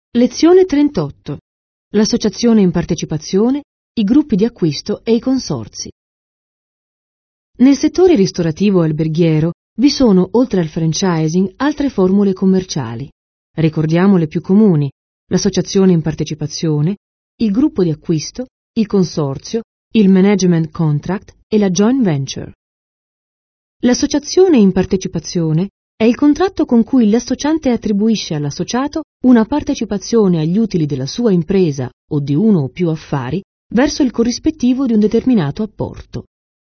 Lezione 38. L'associazione in partecipazione, i gruppi di acquisto e i consorzi. Nel settore ristorativo e alberghiero vi sono, oltre al franchising, altre formule commerciali. Ricordiamo le più comuni: l'associazione in partecipazione, il gruppo di acquisto, il consorzio, il management contract e la joint venture. L'associazione in partecipazione è il contratto con cui l'associante attribuisce all'associato una partecipazione agli utili della sua impresa o di uno o più affari verso il corrispettivo di un determinato apporto.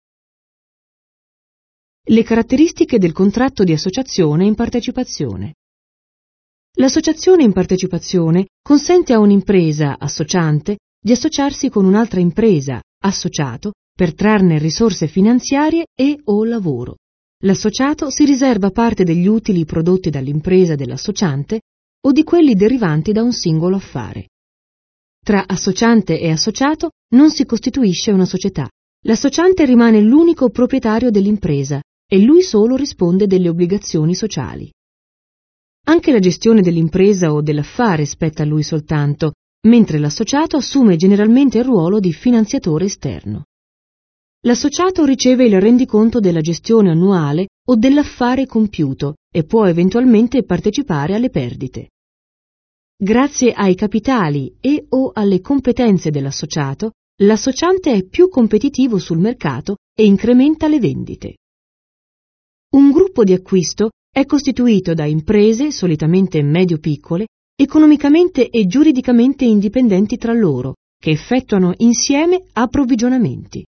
Le caratteristiche del contratto di associazione in partecipazione. L'associazione in partecipazione consente a un'impresa associante di associarsi con un'altra impresa associato per trarne risorse finanziarie e o lavoro. L'associato si riserva parte degli utili prodotti dall'impresa dell'associante o di quelli derivanti da un singolo affare. Tra associante e associato non si costituisce una società. L'associante rimane l'unico proprietario dell'impresa e lui solo risponde delle obbligazioni sociali. Anche la gestione dell'impresa o dell'affare spetta a lui soltanto, mentre l'associato assume generalmente il ruolo di finanziatore esterno. L'associato riceve il rendiconto della gestione annuale o dell'affare compiuto e può eventualmente partecipare alle perdite. Grazie ai capitali e o alle competenze dell'associato, l'associante è più competitivo sul mercato e incrementa le vendite. Un gruppo di acquisto è costituito da imprese, solitamente medio-piccole, economicamente e giuridicamente indipendenti tra loro, che effettuano insieme approvvigionamenti.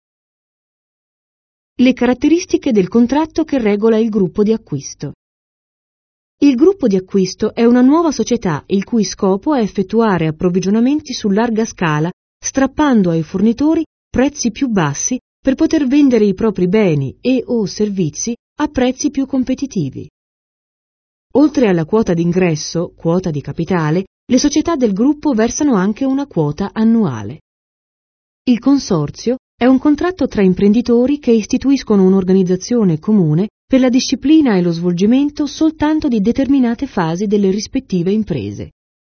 Le caratteristiche del contratto che regola il gruppo di acquisto. Il gruppo di acquisto è una nuova società il cui scopo è effettuare approvvigionamenti su larga scala, strappando ai fornitori prezzi più bassi per poter vendere i propri beni e o servizi a prezzi più competitivi. Oltre alla quota d'ingresso, quota di capitale, le società del gruppo versano anche una quota annuale. Il consorzio è un contratto tra imprenditori che istituiscono un'organizzazione comune per la disciplina e lo svolgimento soltanto di determinate fasi delle rispettive imprese.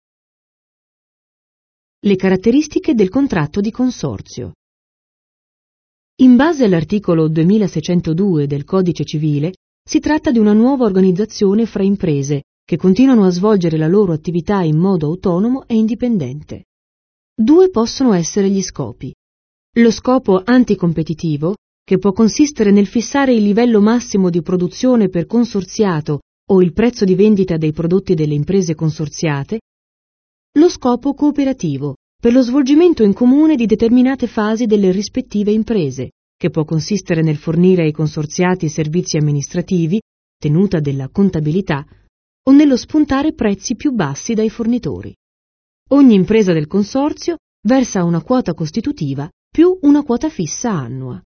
Le caratteristiche del contratto di consorzio. In base all'articolo 2602 del Codice Civile, si tratta di una nuova organizzazione fra imprese che continuano a svolgere la loro attività in modo autonomo e indipendente. Due possono essere gli scopi: lo scopo anticompetitivo, che può consistere nel fissare il livello massimo di produzione per consorziato o il prezzo di vendita dei prodotti delle imprese consorziate; lo scopo cooperativo, per lo svolgimento in comune di determinate fasi delle rispettive imprese, che può consistere nel fornire ai consorziati servizi amministrativi, tenuta della contabilità, o nello spuntare prezzi più bassi dai fornitori. Ogni impresa del consorzio versa una quota costitutiva più una quota fissa annua.